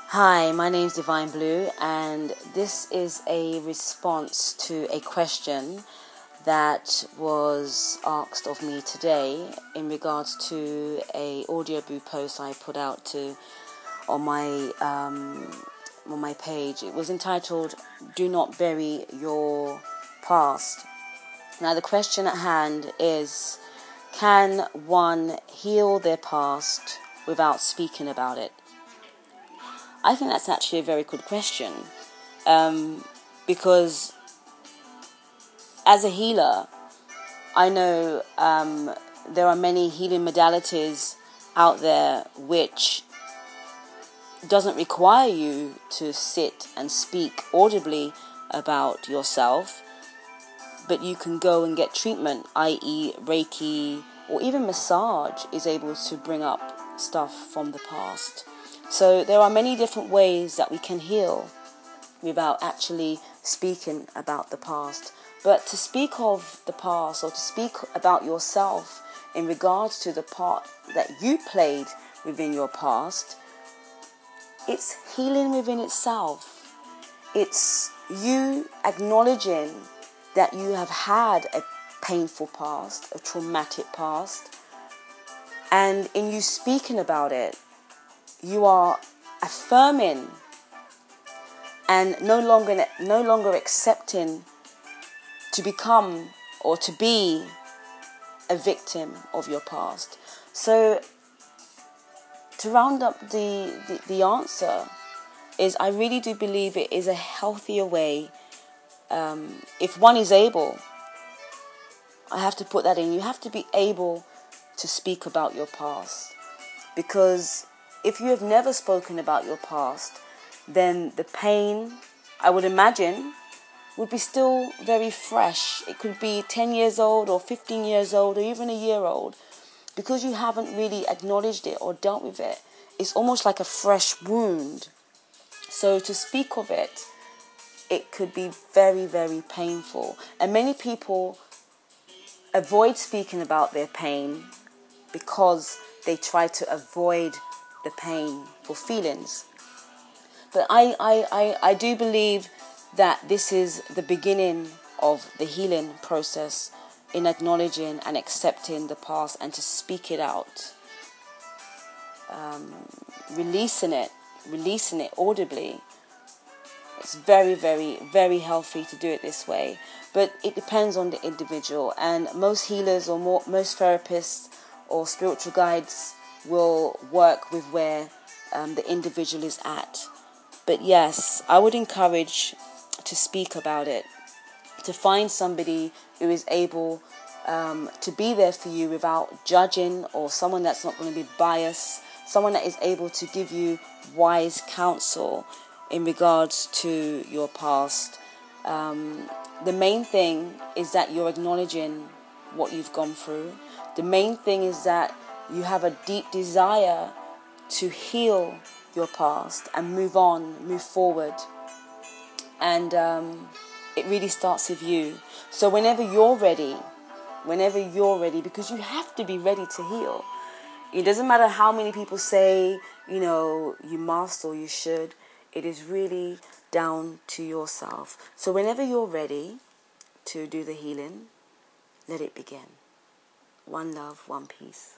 Hi, my name is Divine Blue, and this is a response to a question that was asked of me today in regards to a Audioboo post I put out on my page. It was entitled "Do Not Bury Your Past." Now, the question at hand is: can one heal their past without speaking about it? I think that's actually a very good question, because as a healer, I know there are many healing modalities out there which doesn't require you to sit and speak audibly about yourself, but you can go and get treatment, i.e. Reiki or even massage is able to bring up stuff from the past. So there are many different ways that we can heal without actually speaking about the past. But to speak of the past or to speak about yourself in regards to the part that you played within your past, it's healing within itself. It's you acknowledging that you have had a painful past, a traumatic past, and in you speaking about it, you are affirming and no longer accepting to become or to be a victim of your past. So to round up the answer is, I really do believe it is a healthier way. If one is able, I have to put that in, you have to be able to speak about your past, because if you have never spoken about your past, then the pain, I would imagine, would be still very fresh. It could be 10 years old or 15 years old or even a year old. Because you haven't really acknowledged it or dealt with it, it's almost like a fresh wound. So to speak of it, it could be very, very painful. And many people avoid speaking about their pain because they try to avoid the pain for feelings. But I do believe that this is the beginning of the healing process, in acknowledging and accepting the past and to speak it out, releasing it audibly. It's very, very, very healthy to do it this way, but it depends on the individual. And most healers or most therapists or spiritual guides will work with where the individual is at. But yes, I would encourage to speak about it, to find somebody who is able to be there for you without judging, or someone that's not going to be biased, someone that is able to give you wise counsel in regards to your past. The main thing is that you're acknowledging what you've gone through. The main thing is that you have a deep desire to heal your past and move on, move forward. And it really starts with you. So whenever you're ready, because you have to be ready to heal. It doesn't matter how many people say, you must or you should. It is really down to yourself. So whenever you're ready to do the healing, let it begin. One love, one peace.